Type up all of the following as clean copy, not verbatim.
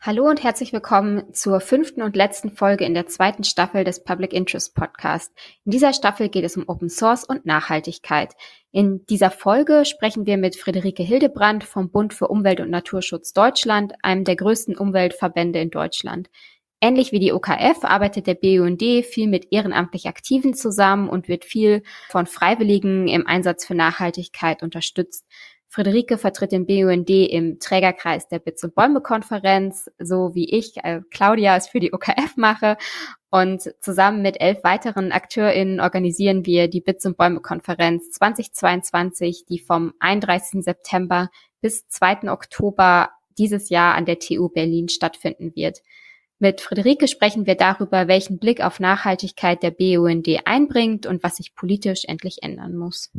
Hallo und herzlich willkommen zur 5. und letzten Folge in der 2. Staffel des Public Interest Podcast. In dieser Staffel geht es um Open Source und Nachhaltigkeit. In dieser Folge sprechen wir mit Friederike Hildebrandt vom Bund für Umwelt und Naturschutz Deutschland, einem der größten Umweltverbände in Deutschland. Ähnlich wie die OKF arbeitet der BUND viel mit ehrenamtlich Aktiven zusammen und wird viel von Freiwilligen im Einsatz für Nachhaltigkeit unterstützt. Friederike vertritt den BUND im Trägerkreis der Bitz- und Bäume-Konferenz, so wie ich, Claudia, es für die OKF mache. Und zusammen mit 11 weiteren AkteurInnen organisieren wir die Bitz- und Bäume-Konferenz 2022, die vom 31. September bis 2. Oktober dieses Jahr an der TU Berlin stattfinden wird. Mit Friederike sprechen wir darüber, welchen Blick auf Nachhaltigkeit der BUND einbringt und was sich politisch endlich ändern muss.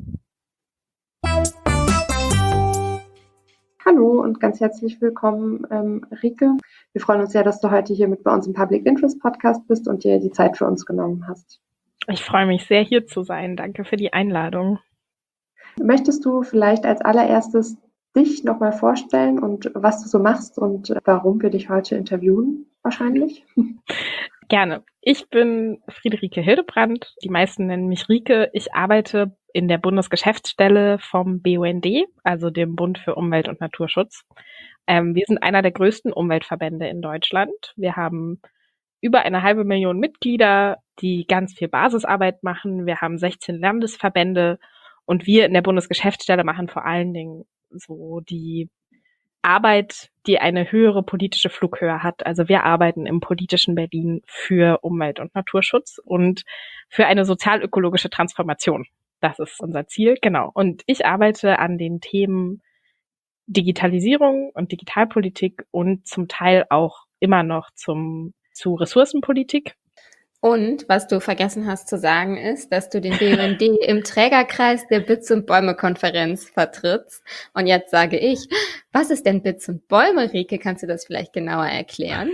Hallo und ganz herzlich willkommen, Rike. Wir freuen uns sehr, dass du heute hier mit bei uns im Public Interest Podcast bist und dir die Zeit für uns genommen hast. Ich freue mich sehr, hier zu sein. Danke für die Einladung. Möchtest du vielleicht als allererstes dich nochmal vorstellen und was du so machst und warum wir dich heute interviewen wahrscheinlich? Gerne. Ich bin Friederike Hildebrandt. Die meisten nennen mich Rike. Ich arbeite in der Bundesgeschäftsstelle vom BUND, also dem Bund für Umwelt und Naturschutz. Wir sind einer der größten Umweltverbände in Deutschland. Wir haben über 500.000 Mitglieder, die ganz viel Basisarbeit machen. Wir haben 16 Landesverbände und wir in der Bundesgeschäftsstelle machen vor allen Dingen so die Arbeit, die eine höhere politische Flughöhe hat. Also wir arbeiten im politischen Berlin für Umwelt- und Naturschutz und für eine sozial-ökologische Transformation. Das ist unser Ziel, genau. Und ich arbeite an den Themen Digitalisierung und Digitalpolitik und zum Teil auch immer noch zu Ressourcenpolitik. Und was du vergessen hast zu sagen ist, dass du den BUND im Trägerkreis der Bitz- und Bäume-Konferenz vertrittst. Und jetzt sage ich, was ist denn Bitz und Bäume, Rike? Kannst du das vielleicht genauer erklären?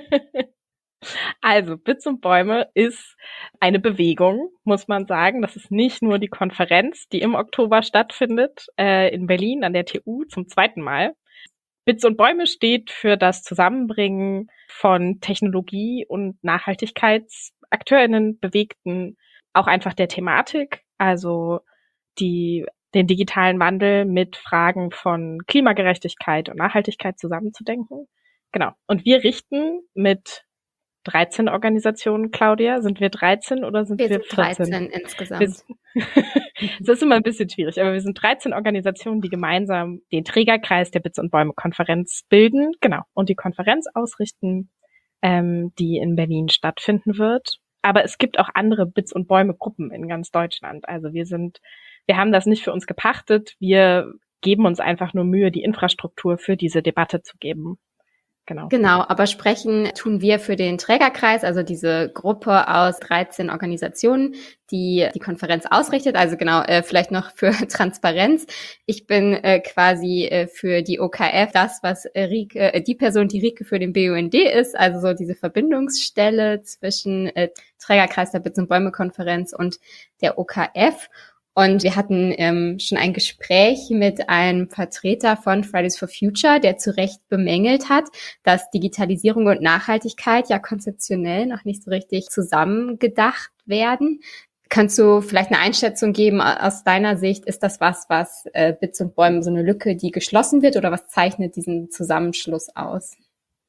Also Bitz und Bäume ist eine Bewegung, muss man sagen. Das ist nicht nur die Konferenz, die im Oktober stattfindet, in Berlin an der TU zum 2. Mal. Bitz und Bäume steht für das Zusammenbringen von Technologie und NachhaltigkeitsakteurInnen, Bewegten, auch einfach der Thematik, also den digitalen Wandel mit Fragen von Klimagerechtigkeit und Nachhaltigkeit zusammenzudenken. Genau. Und wir richten mit 13 Organisationen, Claudia. Sind wir 13 oder sind wir 14? 13 insgesamt. Das ist immer ein bisschen schwierig, aber wir sind 13 Organisationen, die gemeinsam den Trägerkreis der Bitz- und Bäume-Konferenz bilden, genau, und die Konferenz ausrichten, die in Berlin stattfinden wird. Aber es gibt auch andere Bitz- und Bäume-Gruppen in ganz Deutschland. Also wir haben das nicht für uns gepachtet, wir geben uns einfach nur Mühe, die Infrastruktur für diese Debatte zu geben. Genau, aber sprechen tun wir für den Trägerkreis, also diese Gruppe aus 13 Organisationen, die die Konferenz ausrichtet. Also genau, vielleicht noch für Transparenz. Ich bin quasi für die OKF das, was Rike, die Person, die Rike für den BUND ist, also so diese Verbindungsstelle zwischen Trägerkreis der Bitz- und Bäume-Konferenz und der OKF. Und wir hatten schon ein Gespräch mit einem Vertreter von Fridays for Future, der zu Recht bemängelt hat, dass Digitalisierung und Nachhaltigkeit ja konzeptionell noch nicht so richtig zusammengedacht werden. Kannst du vielleicht eine Einschätzung geben aus deiner Sicht? Ist das was Bitz und Bäume, so eine Lücke, die geschlossen wird, oder was zeichnet diesen Zusammenschluss aus?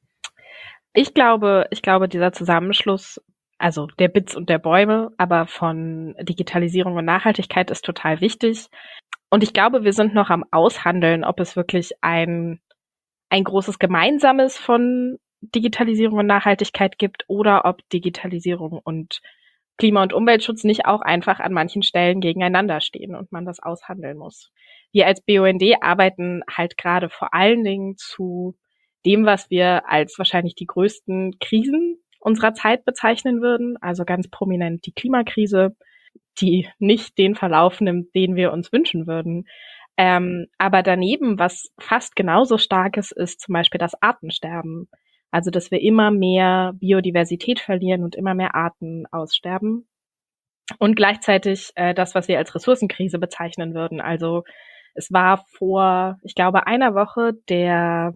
Ich glaube, dieser Zusammenschluss, also der Bitz und der Bäume, aber von Digitalisierung und Nachhaltigkeit ist total wichtig. Und ich glaube, wir sind noch am Aushandeln, ob es wirklich ein großes Gemeinsames von Digitalisierung und Nachhaltigkeit gibt oder ob Digitalisierung und Klima- und Umweltschutz nicht auch einfach an manchen Stellen gegeneinander stehen und man das aushandeln muss. Wir als BUND arbeiten halt gerade vor allen Dingen zu dem, was wir als wahrscheinlich die größten Krisen unserer Zeit bezeichnen würden, also ganz prominent die Klimakrise, die nicht den Verlauf nimmt, den wir uns wünschen würden. Aber daneben, was fast genauso stark ist zum Beispiel das Artensterben. Also, dass wir immer mehr Biodiversität verlieren und immer mehr Arten aussterben. Und gleichzeitig das, was wir als Ressourcenkrise bezeichnen würden. Also es war vor, ich glaube, einer Woche der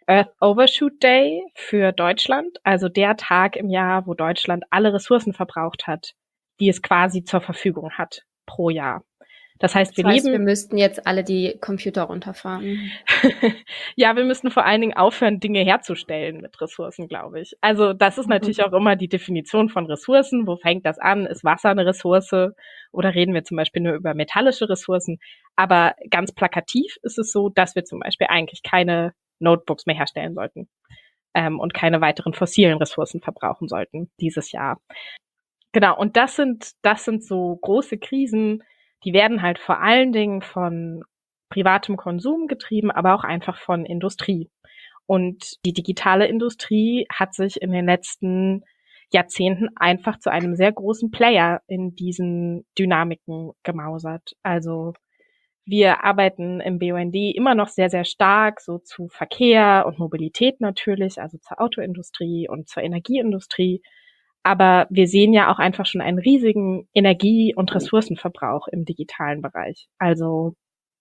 Earth Overshoot Day für Deutschland, also der Tag im Jahr, wo Deutschland alle Ressourcen verbraucht hat, die es quasi zur Verfügung hat pro Jahr. Das heißt, wir müssten jetzt alle die Computer runterfahren. Ja, wir müssten vor allen Dingen aufhören, Dinge herzustellen mit Ressourcen, glaube ich. Also das ist natürlich auch immer die Definition von Ressourcen. Wo fängt das an? Ist Wasser eine Ressource? Oder reden wir zum Beispiel nur über metallische Ressourcen? Aber ganz plakativ ist es so, dass wir zum Beispiel eigentlich keine Notebooks mehr herstellen sollten und keine weiteren fossilen Ressourcen verbrauchen sollten dieses Jahr. Genau, und das sind so große Krisen, die werden halt vor allen Dingen von privatem Konsum getrieben, aber auch einfach von Industrie. Und die digitale Industrie hat sich in den letzten Jahrzehnten einfach zu einem sehr großen Player in diesen Dynamiken gemausert. Also wir arbeiten im BUND immer noch sehr, sehr stark so zu Verkehr und Mobilität natürlich, also zur Autoindustrie und zur Energieindustrie. Aber wir sehen ja auch einfach schon einen riesigen Energie- und Ressourcenverbrauch im digitalen Bereich. Also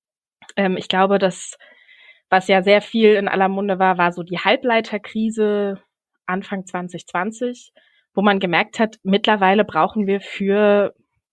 ich glaube, dass was ja sehr viel in aller Munde war so die Halbleiterkrise Anfang 2020, wo man gemerkt hat, mittlerweile brauchen wir für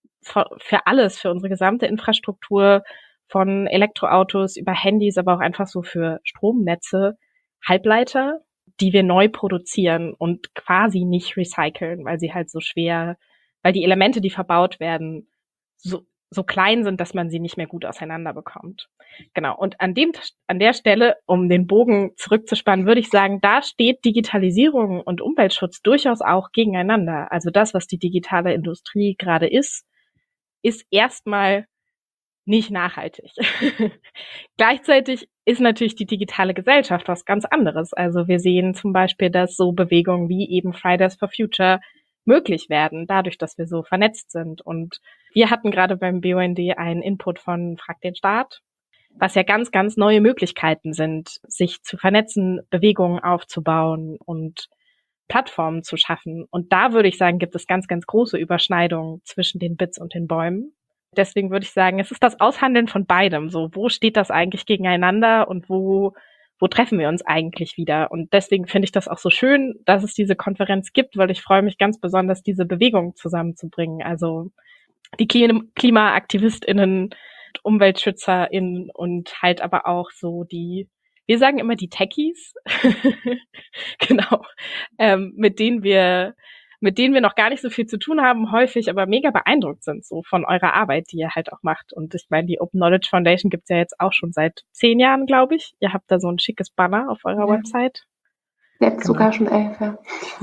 alles, für unsere gesamte Infrastruktur von Elektroautos über Handys, aber auch einfach so für Stromnetze, Halbleiter, die wir neu produzieren und quasi nicht recyceln, weil sie halt so schwer, weil die Elemente, die verbaut werden, so klein sind, dass man sie nicht mehr gut auseinander bekommt. Genau. Und an der Stelle, um den Bogen zurückzuspannen, würde ich sagen, da steht Digitalisierung und Umweltschutz durchaus auch gegeneinander. Also das, was die digitale Industrie gerade ist erstmal nicht nachhaltig. Gleichzeitig ist natürlich die digitale Gesellschaft was ganz anderes. Also wir sehen zum Beispiel, dass so Bewegungen wie eben Fridays for Future möglich werden, dadurch, dass wir so vernetzt sind. Und wir hatten gerade beim BUND einen Input von Frag den Staat, was ja ganz, ganz neue Möglichkeiten sind, sich zu vernetzen, Bewegungen aufzubauen und Plattformen zu schaffen. Und da würde ich sagen, gibt es ganz, ganz große Überschneidungen zwischen den Bits und den Bäumen. Deswegen würde ich sagen, es ist das Aushandeln von beidem. So, wo steht das eigentlich gegeneinander und wo treffen wir uns eigentlich wieder? Und deswegen finde ich das auch so schön, dass es diese Konferenz gibt, weil ich freue mich ganz besonders, diese Bewegung zusammenzubringen. Also die KlimaaktivistInnen, UmweltschützerInnen und halt aber auch so wir sagen immer die Techies, genau, mit denen wir noch gar nicht so viel zu tun haben, häufig aber mega beeindruckt sind so von eurer Arbeit, die ihr halt auch macht. Und ich meine, die Open Knowledge Foundation gibt's ja jetzt auch schon seit 10 Jahren, glaube ich. Ihr habt da so ein schickes Banner auf eurer Website. Jetzt genau. Sogar schon 11, ja.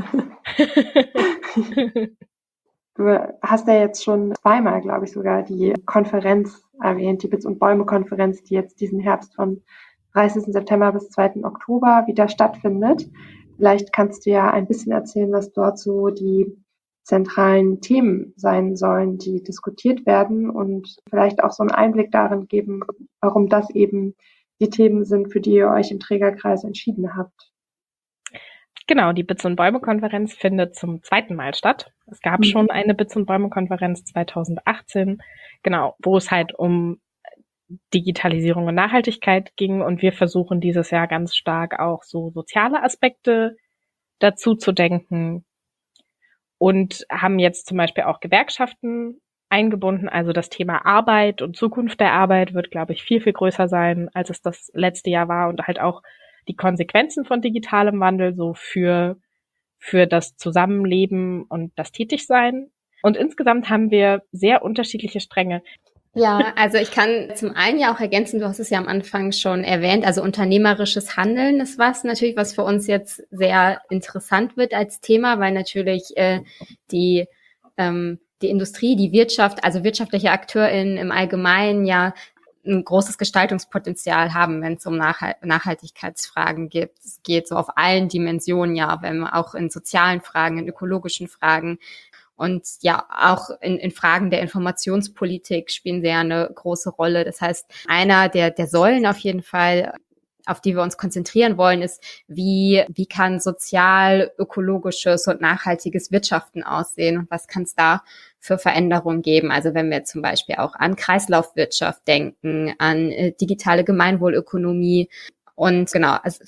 Du hast ja jetzt schon zweimal, glaube ich, sogar die Konferenz erwähnt, die Bits und Bäume-Konferenz, die jetzt diesen Herbst von 30. September bis 2. Oktober wieder stattfindet. Vielleicht kannst du ja ein bisschen erzählen, was dort so die zentralen Themen sein sollen, die diskutiert werden und vielleicht auch so einen Einblick darin geben, warum das eben die Themen sind, für die ihr euch im Trägerkreis entschieden habt. Genau, die Bits und Bäume-Konferenz findet zum 2. Mal statt. Es gab schon eine Bits und Bäume-Konferenz 2018, genau, wo es halt um Digitalisierung und Nachhaltigkeit ging und wir versuchen dieses Jahr ganz stark auch so soziale Aspekte dazu zu denken und haben jetzt zum Beispiel auch Gewerkschaften eingebunden. Also das Thema Arbeit und Zukunft der Arbeit wird, glaube ich, viel, viel größer sein, als es das letzte Jahr war und halt auch die Konsequenzen von digitalem Wandel so für das Zusammenleben und das Tätigsein. Und insgesamt haben wir sehr unterschiedliche Stränge. Ja, also ich kann zum einen ja auch ergänzen, du hast es ja am Anfang schon erwähnt, also unternehmerisches Handeln ist natürlich, was für uns jetzt sehr interessant wird als Thema, weil natürlich die Industrie, die Wirtschaft, also wirtschaftliche AkteurInnen im Allgemeinen ja ein großes Gestaltungspotenzial haben, wenn es um Nachhaltigkeitsfragen geht. Es geht so auf allen Dimensionen, ja, wenn man auch in sozialen Fragen, in ökologischen Fragen und ja, auch in Fragen der Informationspolitik spielen sie ja eine große Rolle. Das heißt, einer der Säulen auf jeden Fall, auf die wir uns konzentrieren wollen, ist, wie kann sozial, ökologisches und nachhaltiges Wirtschaften aussehen und was kann es da für Veränderungen geben? Also wenn wir zum Beispiel auch an Kreislaufwirtschaft denken, an digitale Gemeinwohlökonomie und genau, also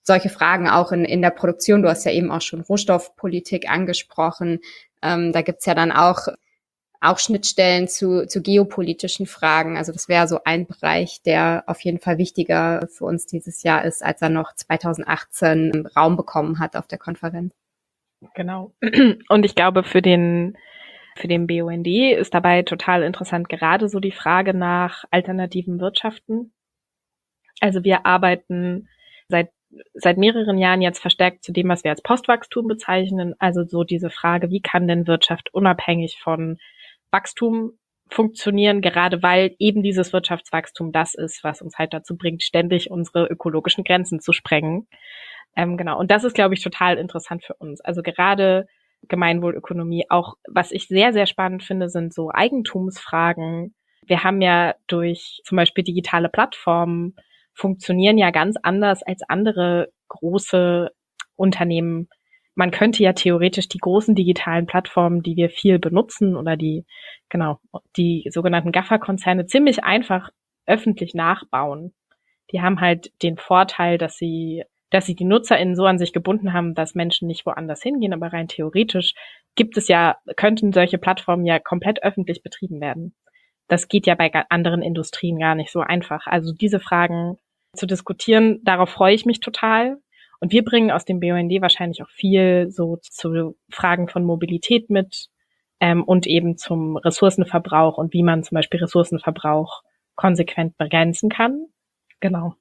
solche Fragen auch in der Produktion. Du hast ja eben auch schon Rohstoffpolitik angesprochen. Da gibt's ja dann auch Schnittstellen zu geopolitischen Fragen. Also das wäre so ein Bereich, der auf jeden Fall wichtiger für uns dieses Jahr ist, als er noch 2018 Raum bekommen hat auf der Konferenz. Genau. Und ich glaube, für den BUND ist dabei total interessant gerade so die Frage nach alternativen Wirtschaften. Also wir arbeiten seit mehreren Jahren jetzt verstärkt zu dem, was wir als Postwachstum bezeichnen. Also so diese Frage, wie kann denn Wirtschaft unabhängig von Wachstum funktionieren, gerade weil eben dieses Wirtschaftswachstum das ist, was uns halt dazu bringt, ständig unsere ökologischen Grenzen zu sprengen. Genau. Und das ist, glaube ich, total interessant für uns. Also gerade Gemeinwohlökonomie, auch was ich sehr, sehr spannend finde, sind so Eigentumsfragen. Wir haben ja durch zum Beispiel digitale Plattformen funktionieren ja ganz anders als andere große Unternehmen. Man könnte ja theoretisch die großen digitalen Plattformen, die wir viel benutzen oder die sogenannten GAFA-Konzerne ziemlich einfach öffentlich nachbauen. Die haben halt den Vorteil, dass sie die NutzerInnen so an sich gebunden haben, dass Menschen nicht woanders hingehen, aber rein theoretisch könnten solche Plattformen ja komplett öffentlich betrieben werden. Das geht ja bei anderen Industrien gar nicht so einfach. Also diese Fragen zu diskutieren, darauf freue ich mich total. Und wir bringen aus dem BUND wahrscheinlich auch viel so zu Fragen von Mobilität mit und eben zum Ressourcenverbrauch und wie man zum Beispiel Ressourcenverbrauch konsequent begrenzen kann. Genau.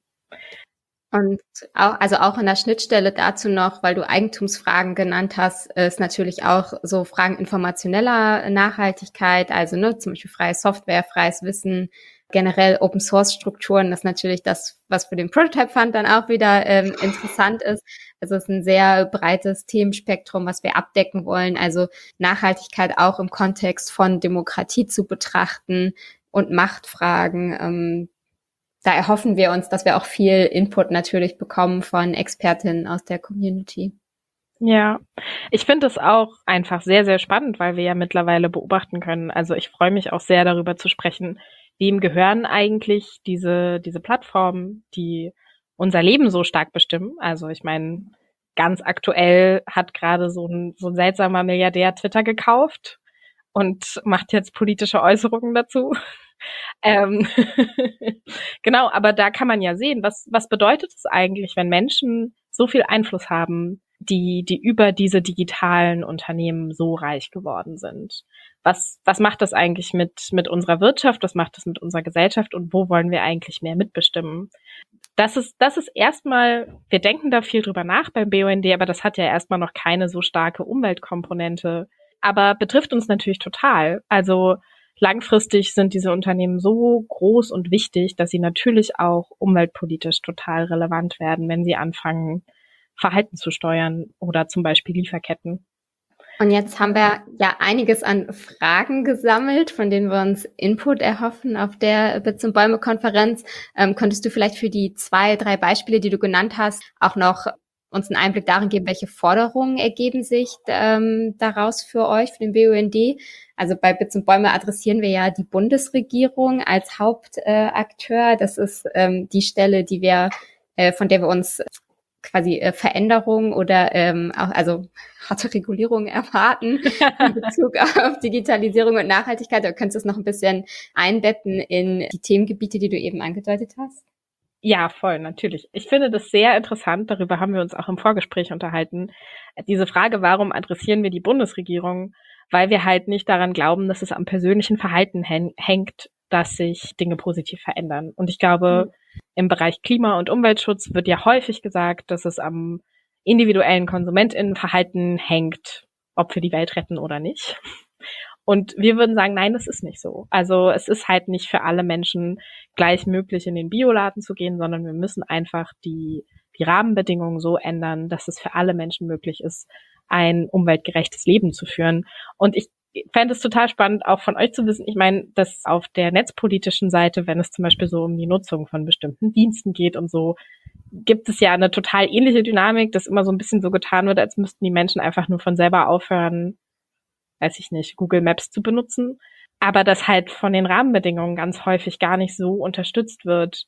Und auch in der Schnittstelle dazu noch, weil du Eigentumsfragen genannt hast, ist natürlich auch so Fragen informationeller Nachhaltigkeit, also zum Beispiel freie Software, freies Wissen, generell Open-Source-Strukturen, das ist natürlich das, was für den Prototype Fund dann auch wieder interessant ist. Also es ist ein sehr breites Themenspektrum, was wir abdecken wollen, also Nachhaltigkeit auch im Kontext von Demokratie zu betrachten und Machtfragen. Da erhoffen wir uns, dass wir auch viel Input natürlich bekommen von Expertinnen aus der Community. Ja, ich finde es auch einfach sehr, sehr spannend, weil wir ja mittlerweile beobachten können. Also ich freue mich auch sehr darüber zu sprechen, wem gehören eigentlich diese Plattformen, die unser Leben so stark bestimmen. Also ich meine, ganz aktuell hat gerade so ein seltsamer Milliardär Twitter gekauft und macht jetzt politische Äußerungen dazu. Genau, aber da kann man ja sehen, was bedeutet es eigentlich, wenn Menschen so viel Einfluss haben, die über diese digitalen Unternehmen so reich geworden sind. Was macht das eigentlich mit unserer Wirtschaft? Was macht das mit unserer Gesellschaft? Und wo wollen wir eigentlich mehr mitbestimmen? Das ist erstmal, wir denken da viel drüber nach beim BUND, aber das hat ja erstmal noch keine so starke Umweltkomponente. Aber betrifft uns natürlich total. Also langfristig sind diese Unternehmen so groß und wichtig, dass sie natürlich auch umweltpolitisch total relevant werden, wenn sie anfangen, Verhalten zu steuern oder zum Beispiel Lieferketten. Und jetzt haben wir ja einiges an Fragen gesammelt, von denen wir uns Input erhoffen auf der Bits und Bäume Konferenz. Könntest du vielleicht für die 2, 3 Beispiele, die du genannt hast, auch noch uns einen Einblick darin geben, welche Forderungen ergeben sich daraus für euch, für den BUND? Also bei Bits und Bäume adressieren wir ja die Bundesregierung als Hauptakteur. Das ist die Stelle, von der wir uns quasi Veränderungen oder auch also harte Regulierung erwarten in Bezug auf Digitalisierung und Nachhaltigkeit. Da könntest du es noch ein bisschen einbetten in die Themengebiete, die du eben angedeutet hast? Ja, voll, natürlich. Ich finde das sehr interessant. Darüber haben wir uns auch im Vorgespräch unterhalten. Diese Frage, warum adressieren wir die Bundesregierung? Weil wir halt nicht daran glauben, dass es am persönlichen Verhalten hängt, dass sich Dinge positiv verändern. Und ich glaube, im Bereich Klima- und Umweltschutz wird ja häufig gesagt, dass es am individuellen KonsumentInnenverhalten hängt, ob wir die Welt retten oder nicht. Und wir würden sagen, nein, das ist nicht so. Also es ist halt nicht für alle Menschen gleich möglich, in den Bioladen zu gehen, sondern wir müssen einfach die Rahmenbedingungen so ändern, dass es für alle Menschen möglich ist, ein umweltgerechtes Leben zu führen. Und ich fände es total spannend, auch von euch zu wissen, ich meine, dass auf der netzpolitischen Seite, wenn es zum Beispiel so um die Nutzung von bestimmten Diensten geht und so, gibt es ja eine total ähnliche Dynamik, dass immer so ein bisschen so getan wird, als müssten die Menschen einfach nur von selber aufhören, weiß ich nicht, Google Maps zu benutzen, aber dass halt von den Rahmenbedingungen ganz häufig gar nicht so unterstützt wird,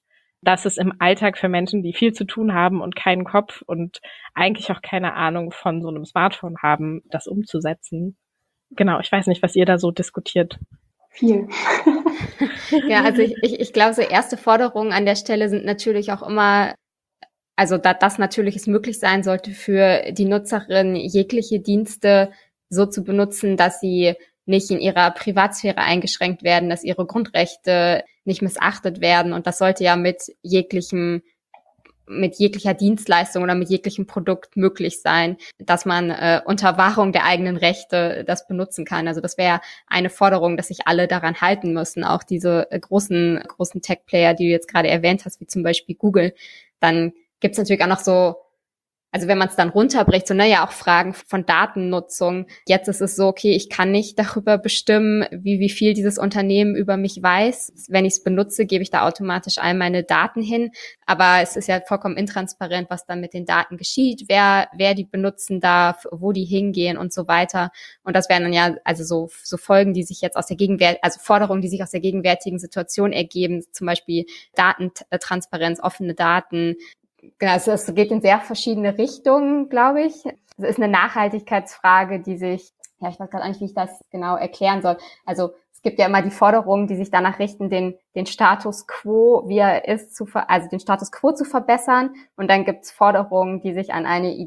dass es im Alltag für Menschen, die viel zu tun haben und keinen Kopf und eigentlich auch keine Ahnung von so einem Smartphone haben, das umzusetzen. Genau, ich weiß nicht, was ihr da so diskutiert. Viel. Ja, also ich glaube, so erste Forderungen an der Stelle sind natürlich auch immer, also dass natürlich es möglich sein sollte für die Nutzerin, jegliche Dienste so zu benutzen, dass sie nicht in ihrer Privatsphäre eingeschränkt werden, dass ihre Grundrechte nicht missachtet werden. Und das sollte ja mit jeglicher Dienstleistung oder mit jeglichem Produkt möglich sein, dass man unter Wahrung der eigenen Rechte das benutzen kann. Also das wäre eine Forderung, dass sich alle daran halten müssen, auch diese großen Tech-Player, die du jetzt gerade erwähnt hast, wie zum Beispiel Google. Dann gibt's natürlich auch noch so, also wenn man es dann runterbricht, so auch Fragen von Datennutzung. Jetzt ist es so, okay, ich kann nicht darüber bestimmen, wie viel dieses Unternehmen über mich weiß. Wenn ich es benutze, gebe ich da automatisch all meine Daten hin. Aber es ist ja vollkommen intransparent, was dann mit den Daten geschieht, wer die benutzen darf, wo die hingehen und so weiter. Und das wären dann ja also so Folgen, die sich jetzt aus der Forderungen, die sich aus der gegenwärtigen Situation ergeben, zum Beispiel Datentransparenz, offene Daten. Genau, es geht in sehr verschiedene Richtungen, glaube ich. Es ist eine Nachhaltigkeitsfrage, die sich, ich weiß gerade nicht, wie ich das genau erklären soll. Also es gibt ja immer die Forderungen, die sich danach richten, den Status quo, wie er ist, den Status quo zu verbessern. Und dann gibt es Forderungen, die sich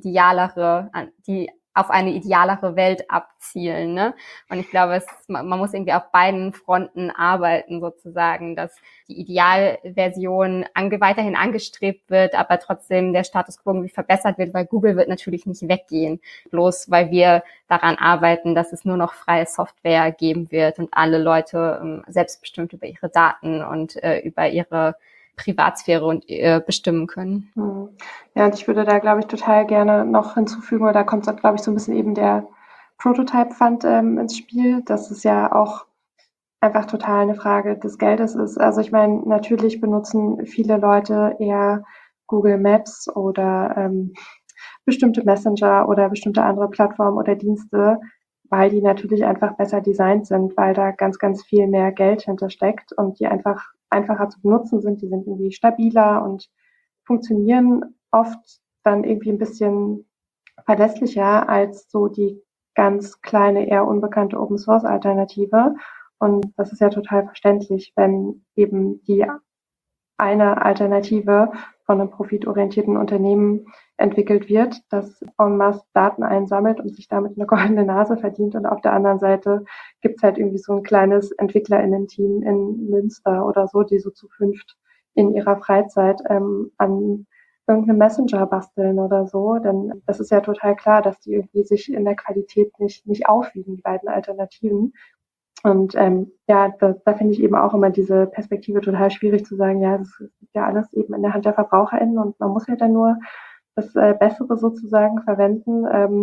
auf eine idealere Welt abzielen, ne? Und ich glaube, man muss irgendwie auf beiden Fronten arbeiten, sozusagen, dass die Idealversion weiterhin angestrebt wird, aber trotzdem der Status quo irgendwie verbessert wird, weil Google wird natürlich nicht weggehen, bloß weil wir daran arbeiten, dass es nur noch freie Software geben wird und alle Leute selbstbestimmt über ihre Daten und über ihre Privatsphäre und bestimmen können. Ja, und ich würde da, glaube ich, total gerne noch hinzufügen, oder da kommt, glaube ich, so ein bisschen eben der Prototype Fund ins Spiel. Das ist ja auch einfach total eine Frage des Geldes ist. Also ich meine, natürlich benutzen viele Leute eher Google Maps oder bestimmte Messenger oder bestimmte andere Plattformen oder Dienste, weil die natürlich einfach besser designt sind, weil da ganz, ganz viel mehr Geld hintersteckt und die einfach einfacher zu benutzen sind. Die sind irgendwie stabiler und funktionieren oft dann irgendwie ein bisschen verlässlicher als so die ganz kleine, eher unbekannte Open-Source-Alternative. Und das ist ja total verständlich, wenn eben die eine Alternative von einem profitorientierten Unternehmen entwickelt wird, das en masse Daten einsammelt und sich damit eine goldene Nase verdient. Und auf der anderen Seite gibt's halt irgendwie so ein kleines EntwicklerInnen-Team in Münster oder so, die so zu fünft in ihrer Freizeit an irgendeinem Messenger basteln oder so. Denn das ist ja total klar, dass die irgendwie sich in der Qualität nicht aufwiegen, die beiden Alternativen. Und da finde ich eben auch immer diese Perspektive total schwierig zu sagen, ja, das ist ja alles eben in der Hand der VerbraucherInnen und man muss ja dann nur das Bessere sozusagen verwenden,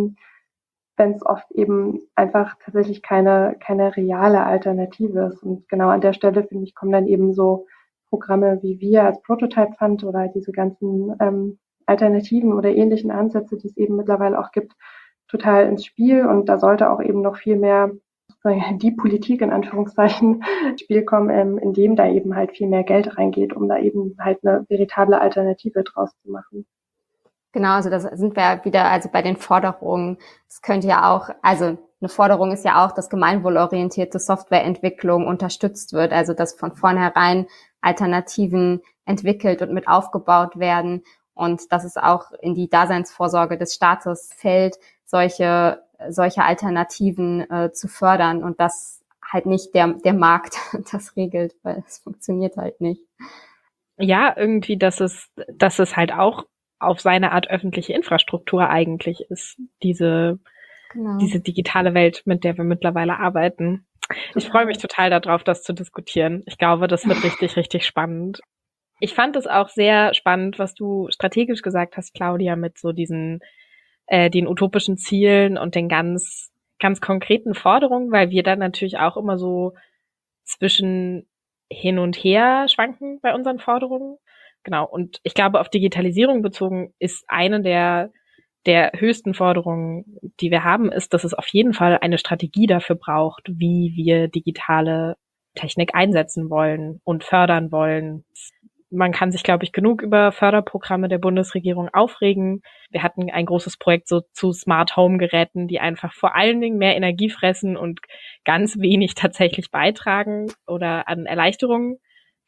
wenn es oft eben einfach tatsächlich keine reale Alternative ist. Und genau an der Stelle, finde ich, kommen dann eben so Programme wie wir als Prototype Fund oder diese ganzen Alternativen oder ähnlichen Ansätze, die es eben mittlerweile auch gibt, total ins Spiel. Und da sollte auch eben noch viel mehr die Politik in Anführungszeichen ins Spiel kommen, in dem da eben halt viel mehr Geld reingeht, um da eben halt eine veritable Alternative draus zu machen. Genau, also da sind wir wieder also bei den Forderungen. Es könnte ja auch, also eine Forderung ist ja auch, dass gemeinwohlorientierte Softwareentwicklung unterstützt wird, also dass von vornherein Alternativen entwickelt und mit aufgebaut werden und dass es auch in die Daseinsvorsorge des Staates fällt, solche Alternativen zu fördern und dass halt nicht der Markt das regelt, weil es funktioniert halt nicht. Ja, irgendwie, dass es halt auch auf seine Art öffentliche Infrastruktur eigentlich ist, diese digitale Welt, mit der wir mittlerweile arbeiten. Ich freue mich total darauf, das zu diskutieren. Ich glaube, das wird richtig, richtig spannend. Ich fand es auch sehr spannend, was du strategisch gesagt hast, Claudia, mit so diesen den utopischen Zielen und den ganz, ganz konkreten Forderungen, weil wir dann natürlich auch immer so zwischen hin und her schwanken bei unseren Forderungen. Genau. Und ich glaube, auf Digitalisierung bezogen ist eine der höchsten Forderungen, die wir haben, ist, dass es auf jeden Fall eine Strategie dafür braucht, wie wir digitale Technik einsetzen wollen und fördern wollen. man kann sich, glaube ich, genug über Förderprogramme der Bundesregierung aufregen. Wir hatten ein großes Projekt so zu Smart Home Geräten, die einfach vor allen Dingen mehr Energie fressen und ganz wenig tatsächlich beitragen oder an Erleichterungen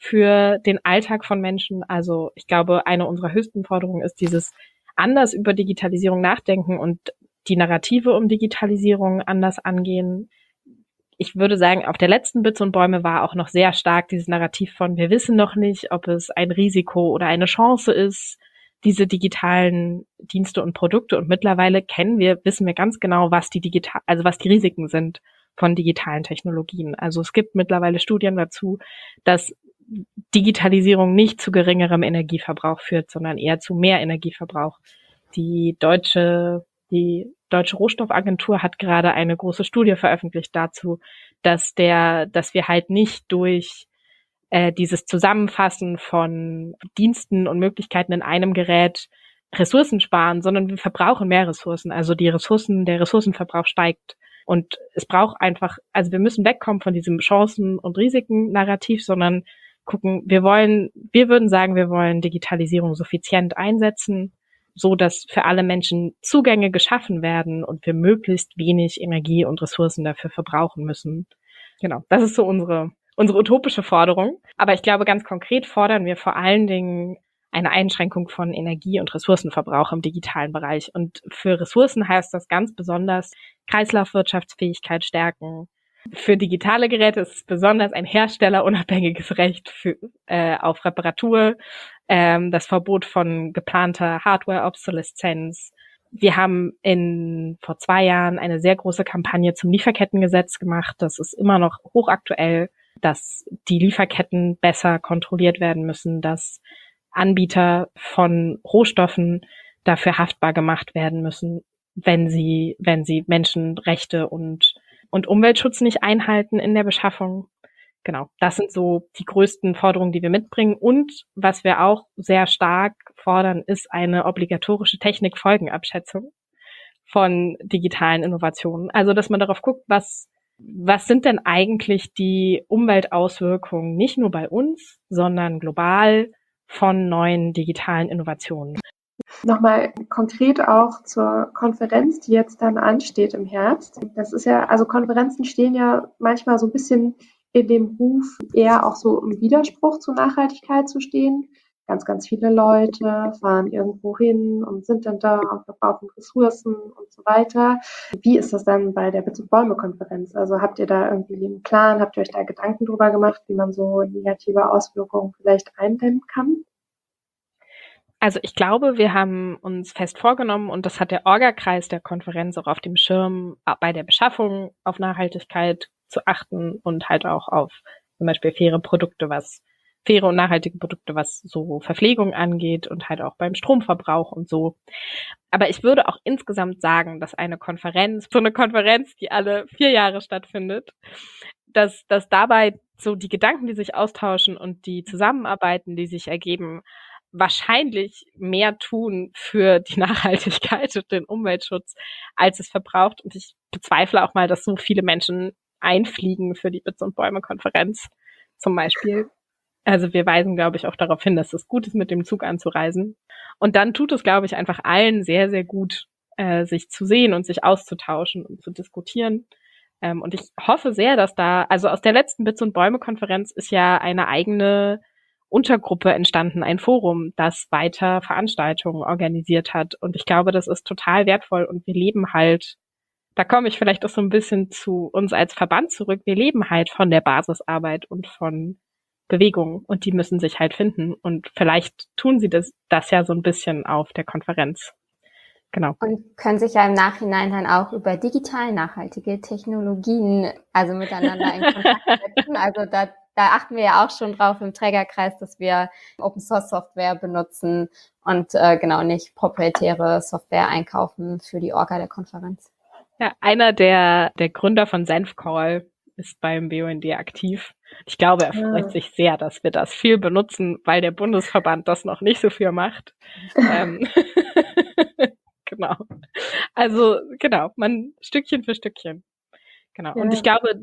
für den Alltag von Menschen. Also ich glaube, eine unserer höchsten Forderungen ist dieses anders über Digitalisierung nachdenken und die Narrative um Digitalisierung anders angehen. Ich würde sagen, auf der letzten Bits und Bäume war auch noch sehr stark dieses Narrativ von, wir wissen noch nicht, ob es ein Risiko oder eine Chance ist, diese digitalen Dienste und Produkte. Und mittlerweile wissen wir ganz genau, was die Risiken sind von digitalen Technologien. Also es gibt mittlerweile Studien dazu, dass Digitalisierung nicht zu geringerem Energieverbrauch führt, sondern eher zu mehr Energieverbrauch. Die Deutsche Rohstoffagentur hat gerade eine große Studie veröffentlicht dazu, dass wir halt nicht durch dieses Zusammenfassen von Diensten und Möglichkeiten in einem Gerät Ressourcen sparen, sondern wir verbrauchen mehr Ressourcen. Also der Ressourcenverbrauch steigt. Und es braucht einfach, also wir müssen wegkommen von diesem Chancen- und Risiken-Narrativ, sondern gucken, wir würden sagen, wir wollen Digitalisierung suffizient einsetzen, so dass für alle Menschen Zugänge geschaffen werden und wir möglichst wenig Energie und Ressourcen dafür verbrauchen müssen. Genau, das ist so unsere utopische Forderung. Aber ich glaube, ganz konkret fordern wir vor allen Dingen eine Einschränkung von Energie- und Ressourcenverbrauch im digitalen Bereich. Und für Ressourcen heißt das ganz besonders Kreislaufwirtschaftsfähigkeit stärken. Für digitale Geräte ist es besonders ein herstellerunabhängiges Recht auf Reparatur, das Verbot von geplanter Hardware-Obsoleszenz. Wir haben vor 2 Jahren eine sehr große Kampagne zum Lieferkettengesetz gemacht. Das ist immer noch hochaktuell, dass die Lieferketten besser kontrolliert werden müssen, dass Anbieter von Rohstoffen dafür haftbar gemacht werden müssen, wenn sie Menschenrechte und Umweltschutz nicht einhalten in der Beschaffung. Genau, das sind so die größten Forderungen, die wir mitbringen. Und was wir auch sehr stark fordern, ist eine obligatorische Technikfolgenabschätzung von digitalen Innovationen. Also, dass man darauf guckt, was sind denn eigentlich die Umweltauswirkungen nicht nur bei uns, sondern global von neuen digitalen Innovationen. Nochmal konkret auch zur Konferenz, die jetzt dann ansteht im Herbst. Das ist ja, also Konferenzen stehen ja manchmal so ein bisschen in dem Ruf, eher auch so im Widerspruch zur Nachhaltigkeit zu stehen. Ganz, ganz viele Leute fahren irgendwo hin und sind dann da und verbrauchen Ressourcen und so weiter. Wie ist das dann bei der Bits- und Bäume-Konferenz? Also habt ihr da irgendwie einen Plan, habt ihr euch da Gedanken drüber gemacht, wie man so negative Auswirkungen vielleicht eindämmen kann? Also ich glaube, wir haben uns fest vorgenommen, und das hat der Orga-Kreis der Konferenz auch auf dem Schirm, bei der Beschaffung auf Nachhaltigkeit zu achten und halt auch auf zum Beispiel faire und nachhaltige Produkte, was so Verpflegung angeht und halt auch beim Stromverbrauch und so. Aber ich würde auch insgesamt sagen, dass so eine Konferenz, die alle 4 Jahre stattfindet, dass dabei so die Gedanken, die sich austauschen und die Zusammenarbeiten, die sich ergeben, wahrscheinlich mehr tun für die Nachhaltigkeit und den Umweltschutz, als es verbraucht. Und ich bezweifle auch mal, dass so viele Menschen einfliegen für die Bits- und Bäume-Konferenz zum Beispiel. Also wir weisen, glaube ich, auch darauf hin, dass es gut ist, mit dem Zug anzureisen. Und dann tut es, glaube ich, einfach allen sehr, sehr gut, sich zu sehen und sich auszutauschen und zu diskutieren. Und ich hoffe sehr, dass also aus der letzten Bits- und Bäume-Konferenz ist ja eine eigene Untergruppe entstanden, ein Forum, das weiter Veranstaltungen organisiert hat. Und ich glaube, das ist total wertvoll. Und wir leben halt, da komme ich vielleicht auch so ein bisschen zu uns als Verband zurück, wir leben halt von der Basisarbeit und von Bewegungen. Und die müssen sich halt finden. Und vielleicht tun sie das ja so ein bisschen auf der Konferenz. Genau. Und können sich ja im Nachhinein dann auch über digital nachhaltige Technologien, also miteinander in Kontakt setzen. Also da achten wir ja auch schon drauf im Trägerkreis, dass wir Open Source Software benutzen und nicht proprietäre Software einkaufen für die Orga der Konferenz. Ja, einer der Gründer von Senfcall ist beim BUND aktiv. Ich glaube, er freut sich sehr, dass wir das viel benutzen, weil der Bundesverband das noch nicht so viel macht. Genau. Also, genau, Stückchen für Stückchen. Genau. Ja. Und ich glaube,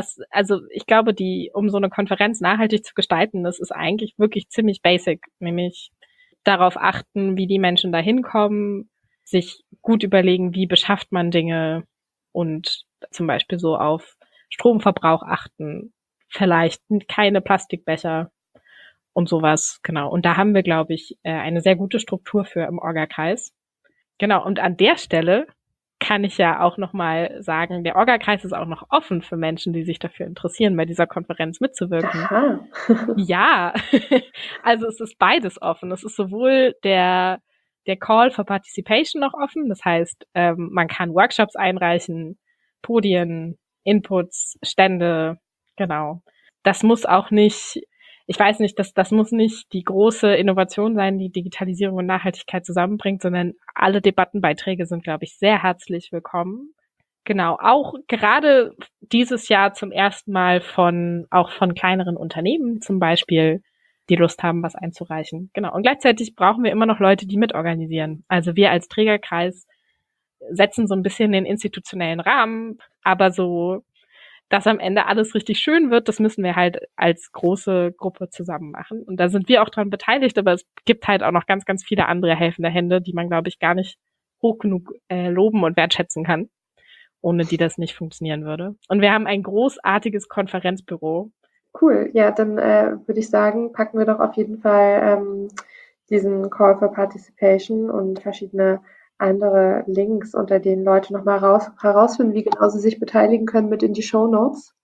um so eine Konferenz nachhaltig zu gestalten, das ist eigentlich wirklich ziemlich basic, nämlich darauf achten, wie die Menschen da hinkommen, sich gut überlegen, wie beschafft man Dinge und zum Beispiel so auf Stromverbrauch achten, vielleicht keine Plastikbecher und sowas, genau. Und da haben wir, glaube ich, eine sehr gute Struktur für im Orga-Kreis. Genau, und an der Stelle kann ich ja auch nochmal sagen, der Orga-Kreis ist auch noch offen für Menschen, die sich dafür interessieren, bei dieser Konferenz mitzuwirken. Aha. Ja, also es ist beides offen. Es ist sowohl der Call for Participation noch offen, das heißt, man kann Workshops einreichen, Podien, Inputs, Stände, genau. Das muss auch nicht, ich weiß nicht, das muss nicht die große Innovation sein, die Digitalisierung und Nachhaltigkeit zusammenbringt, sondern alle Debattenbeiträge sind, glaube ich, sehr herzlich willkommen. Genau, auch gerade dieses Jahr zum ersten Mal auch von kleineren Unternehmen zum Beispiel, die Lust haben, was einzureichen. Genau, und gleichzeitig brauchen wir immer noch Leute, die mitorganisieren. Also wir als Trägerkreis setzen so ein bisschen den institutionellen Rahmen, aber so, dass am Ende alles richtig schön wird, das müssen wir halt als große Gruppe zusammen machen. Und da sind wir auch dran beteiligt, aber es gibt halt auch noch ganz, ganz viele andere helfende Hände, die man, glaube ich, gar nicht hoch genug loben und wertschätzen kann, ohne die das nicht funktionieren würde. Und wir haben ein großartiges Konferenzbüro. Cool. Ja, dann würde ich sagen, packen wir doch auf jeden Fall diesen Call for Participation und verschiedene andere Links, unter denen Leute nochmal herausfinden, wie genau sie sich beteiligen können, mit in die Shownotes.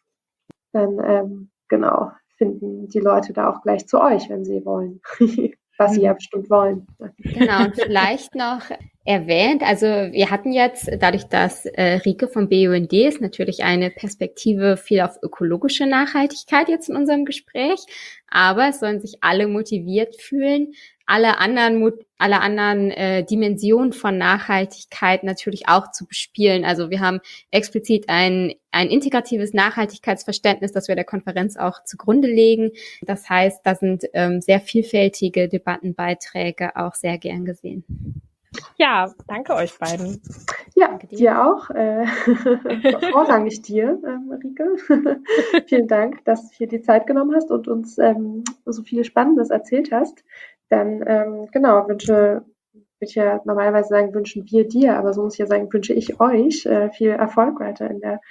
Dann genau, finden die Leute da auch gleich zu euch, wenn sie wollen. Was sie ja bestimmt wollen. Genau, und vielleicht noch erwähnt, also wir hatten jetzt, dadurch, dass Rike vom BUND ist, natürlich eine Perspektive viel auf ökologische Nachhaltigkeit jetzt in unserem Gespräch, aber es sollen sich alle motiviert fühlen, alle anderen Dimensionen von Nachhaltigkeit natürlich auch zu bespielen. Also wir haben explizit ein integratives Nachhaltigkeitsverständnis, das wir der Konferenz auch zugrunde legen. Das heißt, da sind sehr vielfältige Debattenbeiträge auch sehr gern gesehen. Ja, danke euch beiden. Ja, dir auch. Vorrangig dir, Rike. Vielen Dank, dass du hier die Zeit genommen hast und uns so viel Spannendes erzählt hast. Dann, genau, würde ich ja normalerweise sagen, wünschen wir dir, aber so muss ich ja sagen, wünsche ich euch viel Erfolg weiter in der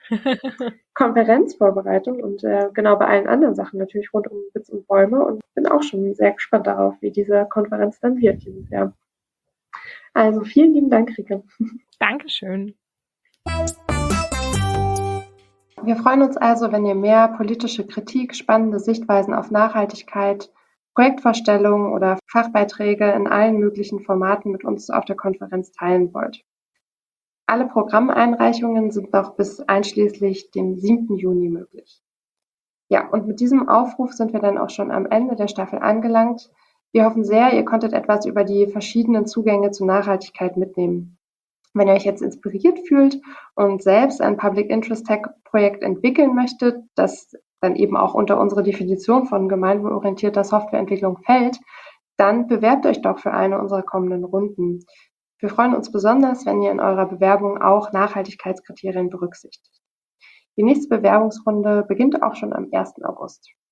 Konferenzvorbereitung und genau bei allen anderen Sachen natürlich rund um Witz und Bäume und bin auch schon sehr gespannt darauf, wie diese Konferenz dann wird dieses Jahr. Also vielen lieben Dank, Rike. Dankeschön. Wir freuen uns also, wenn ihr mehr politische Kritik, spannende Sichtweisen auf Nachhaltigkeit, Projektvorstellungen oder Fachbeiträge in allen möglichen Formaten mit uns auf der Konferenz teilen wollt. Alle Programmeinreichungen sind noch bis einschließlich dem 7. Juni möglich. Ja, und mit diesem Aufruf sind wir dann auch schon am Ende der Staffel angelangt. Wir hoffen sehr, ihr konntet etwas über die verschiedenen Zugänge zur Nachhaltigkeit mitnehmen. Wenn ihr euch jetzt inspiriert fühlt und selbst ein Public Interest Tech Projekt entwickeln möchtet, das dann eben auch unter unsere Definition von gemeinwohlorientierter Softwareentwicklung fällt, dann bewerbt euch doch für eine unserer kommenden Runden. Wir freuen uns besonders, wenn ihr in eurer Bewerbung auch Nachhaltigkeitskriterien berücksichtigt. Die nächste Bewerbungsrunde beginnt auch schon am 1. August.